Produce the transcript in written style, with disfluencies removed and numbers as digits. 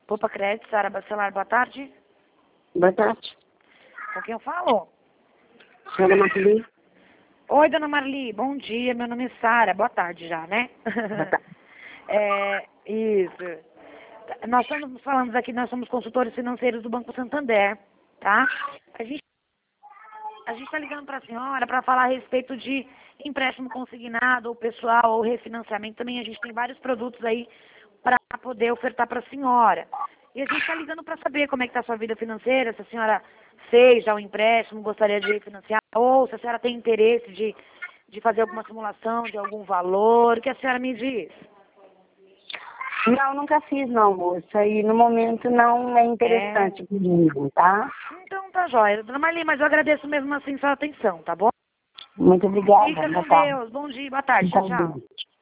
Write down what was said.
Poupa Crédito, Sara Bacelar, boa tarde. Boa tarde. Com quem eu falo? Senhora Marli. Oi, dona Marli, bom dia, meu nome é Sara, boa tarde já, né? Boa tarde. Isso. Nós estamos falando aqui, nós somos consultores financeiros do Banco Santander, tá? A gente está ligando para a senhora para falar a respeito de empréstimo consignado, ou pessoal, ou refinanciamento. Também a gente tem vários produtos aí para poder ofertar para a senhora. E a gente está ligando para saber como é que está a sua vida financeira, se a senhora fez já o empréstimo, gostaria de refinanciar, ou se a senhora tem interesse de fazer alguma simulação de algum valor, o que a senhora me diz? Não, nunca fiz não, moça. E no momento não é interessante comigo, tá? Então tá jóia. Dona Marli, mas eu agradeço mesmo assim sua atenção, tá bom? Muito obrigada. Fica Boa com tarde. Deus. Bom dia, boa tarde. Tá Tchau, tchau. bem.